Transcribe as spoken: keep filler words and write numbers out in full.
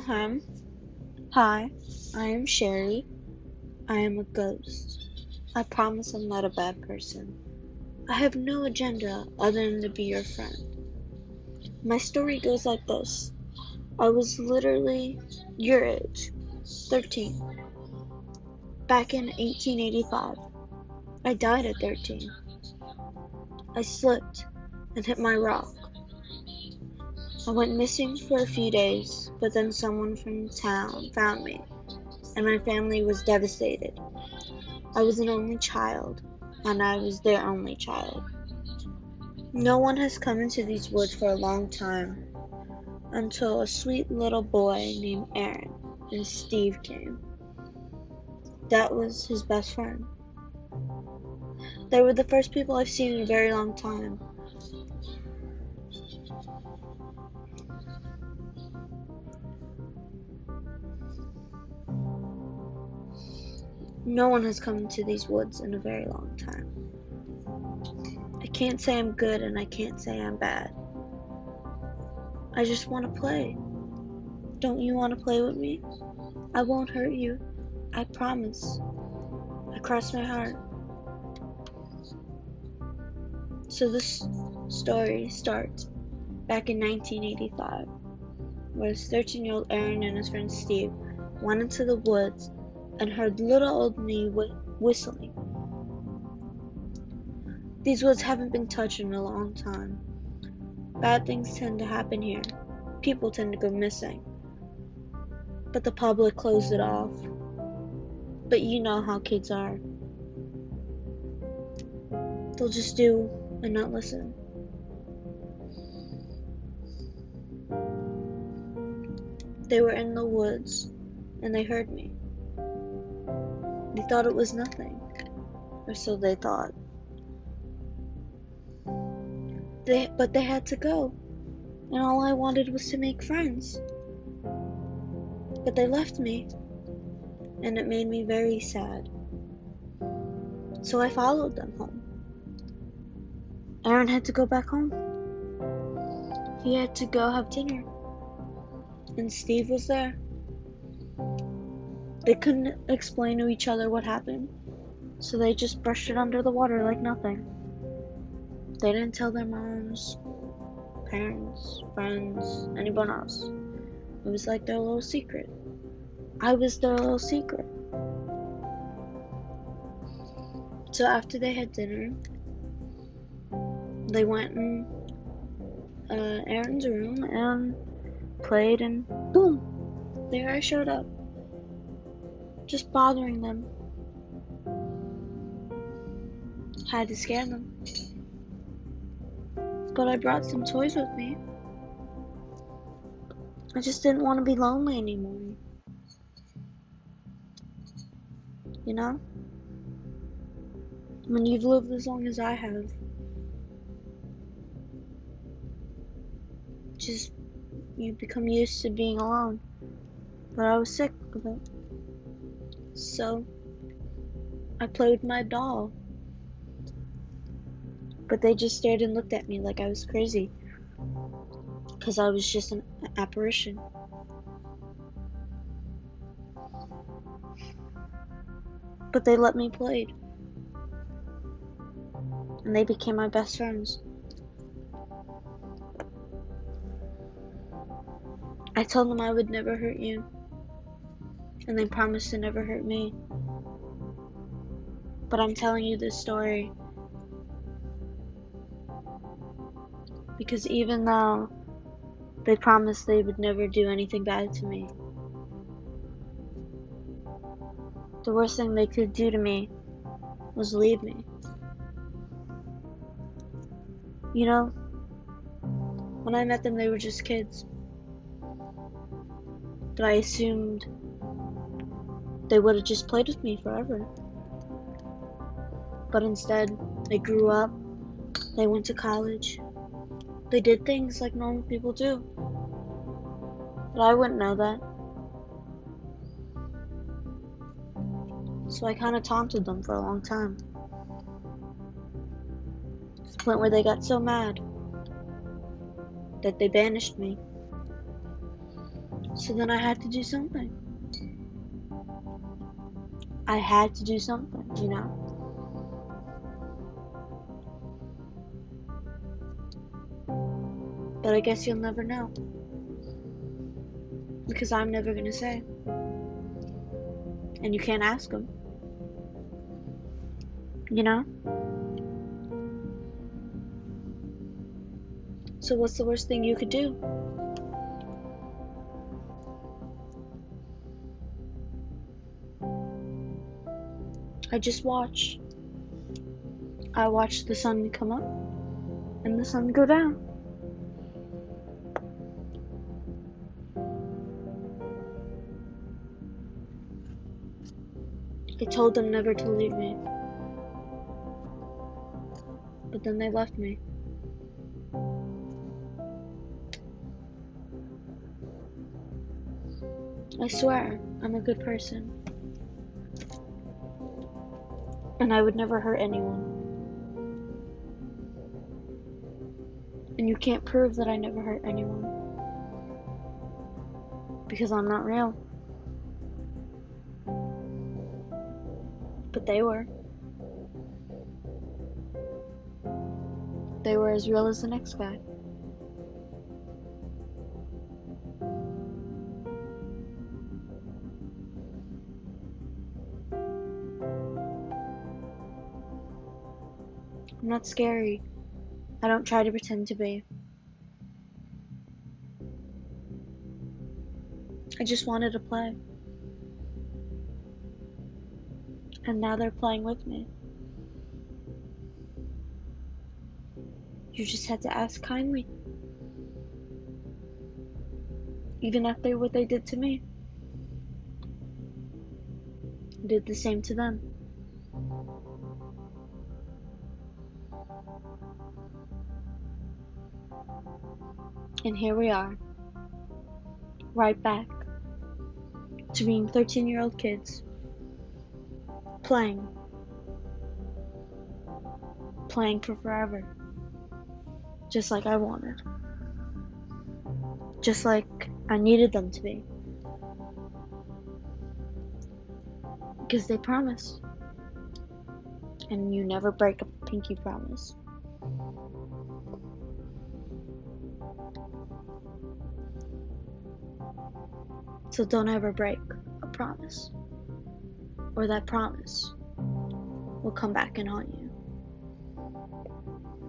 Um, Hi, I am Sherry. I am a ghost. I promise I'm not a bad person. I have no agenda other than to be your friend. My story goes like this. I was literally your age, thirteen, back in eighteen eighty-five. I died at thirteen. I slipped and hit my rock. I went missing for a few days, but then someone from town found me, and my family was devastated. I was an only child, and I was their only child. No one has come into these woods for a long time, until a sweet little boy named Aaron and Steve came. That was his best friend. They were the first people I've seen in a very long time. No one has come into these woods in a very long time. I can't say I'm good and I can't say I'm bad. I just want to play. Don't you want to play with me? I won't hurt you. I promise. I cross my heart. So this story starts back in nineteen eighty-five, where thirteen-year-old Aaron and his friend Steve went into the woods and heard little old me wh- whistling. These woods haven't been touched in a long time. Bad things tend to happen here. People tend to go missing. But the public closed it off. But you know how kids are. They'll just do and not listen. They were in the woods and they heard me. They thought it was nothing, or so they thought. They, but they had to go, and all I wanted was to make friends. But they left me, and it made me very sad. So I followed them home. Aaron had to go back home. He had to go have dinner, and Steve was there. They couldn't explain to each other what happened, so they just brushed it under the water like nothing. They didn't tell their moms, parents, friends, anyone else. It was like their little secret. I was their little secret. So after they had dinner, they went in uh, Aaron's room and played, and boom, there I showed up. Just bothering them. Had to scare them. But I brought some toys with me. I just didn't want to be lonely anymore. You know? When you've lived as long as I have, just you become used to being alone. But I was sick of it. So I played with my doll. But they just stared and looked at me like I was crazy. Because I was just an apparition. But they let me play. And they became my best friends. I told them I would never hurt you. And they promised to never hurt me. But I'm telling you this story because even though they promised they would never do anything bad to me, the worst thing they could do to me was leave me. You know, when I met them, they were just kids. But I assumed they would have just played with me forever. But instead, they grew up, they went to college, they did things like normal people do. But I wouldn't know that. So I kind of taunted them for a long time. To the point where they got so mad that they banished me. So then I had to do something. I had to do something, you know? But I guess you'll never know. Because I'm never gonna say. And you can't ask them. You know? So what's the worst thing you could do? I just watch. I watch the sun come up and the sun go down. I told them never to leave me. But then they left me. I swear, I'm a good person. And I would never hurt anyone. And you can't prove that I never hurt anyone. Because I'm not real. But they were. They were as real as the next guy. I'm not scary. I don't try to pretend to be. I just wanted to play. And now they're playing with me. You just had to ask kindly. Even after what they did to me. I did the same to them. And here we are. Right back to being thirteen year old kids. Playing. Playing for forever. Just like I wanted. Just like I needed them to be. Because they promised. And you never break a pinky promise. So don't ever break a promise. Or that promise will come back and haunt you.